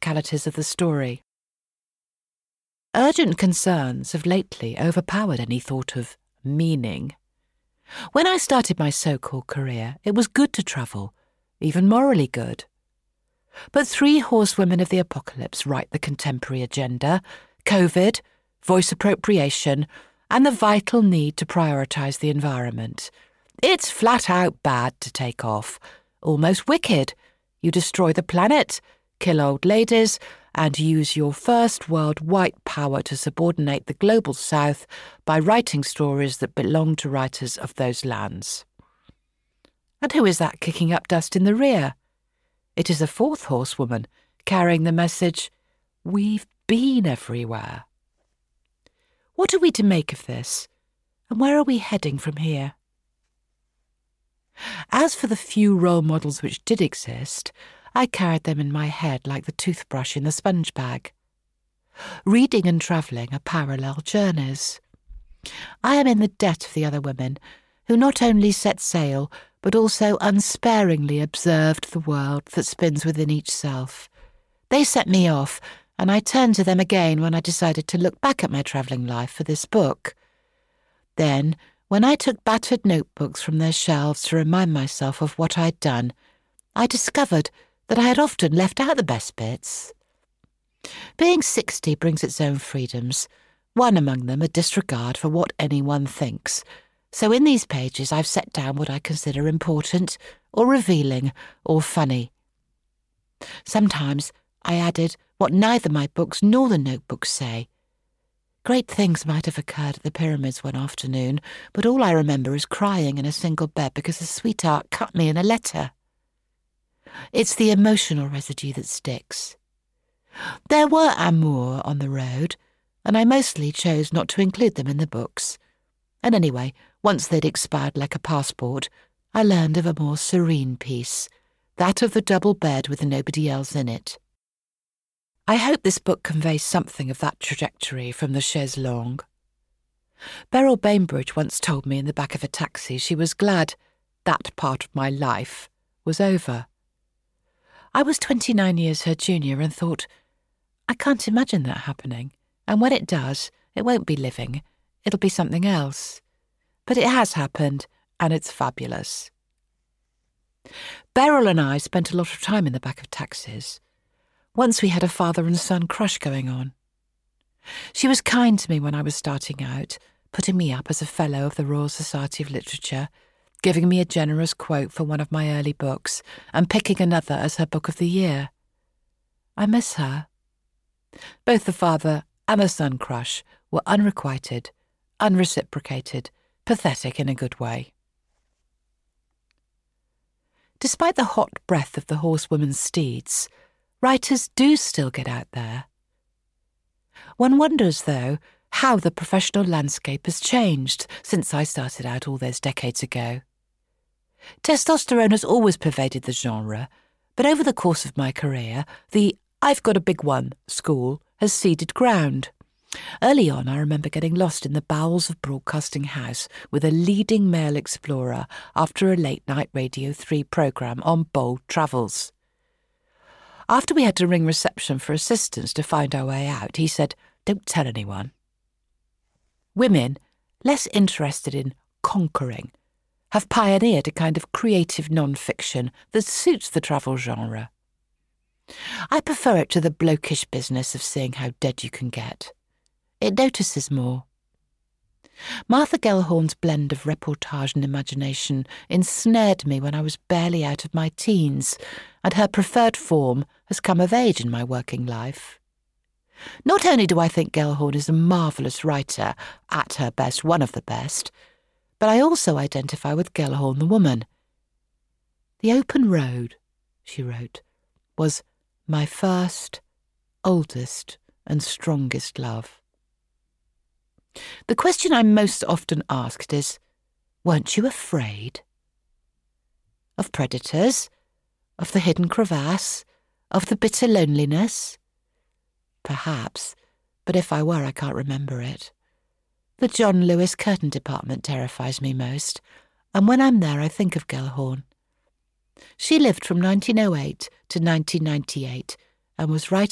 practicalities of the story. Urgent concerns have lately overpowered any thought of meaning. When I started my so-called career, it was good to travel, even morally good. But 3 horsewomen of the apocalypse write the contemporary agenda: COVID, voice appropriation, and the vital need to prioritise the environment. It's flat out bad to take off, almost wicked. You destroy the planet, kill old ladies, and use your first world white power to subordinate the global south by writing stories that belong to writers of those lands. And who is that kicking up dust in the rear? It is a 4th horsewoman carrying the message, "We've been everywhere." What are we to make of this, and where are we heading from here? As for the few role models which did exist, I carried them in my head like the toothbrush in the sponge bag. Reading and travelling are parallel journeys. I am in the debt of the other women, who not only set sail, but also unsparingly observed the world that spins within each self. They set me off, and I turned to them again when I decided to look back at my travelling life for this book. Then, when I took battered notebooks from their shelves to remind myself of what I'd done, I discovered that I had often left out the best bits. Being 60 brings its own freedoms, one among them a disregard for what anyone thinks. So in these pages I've set down what I consider important, or revealing, or funny. Sometimes I added what neither my books nor the notebooks say. Great things might have occurred at the pyramids one afternoon, but all I remember is crying in a single bed because a sweetheart cut me in a letter. It's the emotional residue that sticks. There were amours on the road, and I mostly chose not to include them in the books. And anyway, once they'd expired like a passport, I learned of a more serene peace, that of the double bed with nobody else in it. I hope this book conveys something of that trajectory from the chaise longue. Beryl Bainbridge once told me in the back of a taxi she was glad that part of my life was over. I was 29 years her junior and thought, I can't imagine that happening, and when it does, it won't be living, it'll be something else. But it has happened, and it's fabulous. Beryl and I spent a lot of time in the back of taxis. Once we had a father and son crush going on. She was kind to me when I was starting out, putting me up as a Fellow of the Royal Society of Literature, giving me a generous quote for one of my early books, and picking another as her book of the year. I miss her. Both the father and the son crush were unrequited, unreciprocated, pathetic in a good way. Despite the hot breath of the horsewomen's steeds, writers do still get out there. One wonders, though, how the professional landscape has changed since I started out all those decades ago. Testosterone has always pervaded the genre, but over the course of my career, the "I've got a big one" school has ceded ground. Early on, I remember getting lost in the bowels of Broadcasting House with a leading male explorer after a late-night Radio 3 programme on bold travels. After we had to ring reception for assistance to find our way out, he said, "Don't tell anyone." Women, less interested in conquering, have pioneered a kind of creative non-fiction that suits the travel genre. I prefer it to the blokish business of seeing how dead you can get. It notices more. Martha Gellhorn's blend of reportage and imagination ensnared me when I was barely out of my teens, and her preferred form has come of age in my working life. Not only do I think Gellhorn is a marvellous writer, at her best one of the best, but I also identify with Gellhorn the woman. "The open road," she wrote, "was my first, oldest and strongest love." The question I'm most often asked is, weren't you afraid? Of predators? Of the hidden crevasse? Of the bitter loneliness? Perhaps, but if I were, I can't remember it. The John Lewis curtain department terrifies me most, and when I'm there I think of Gellhorn. She lived from 1908 to 1998 and was right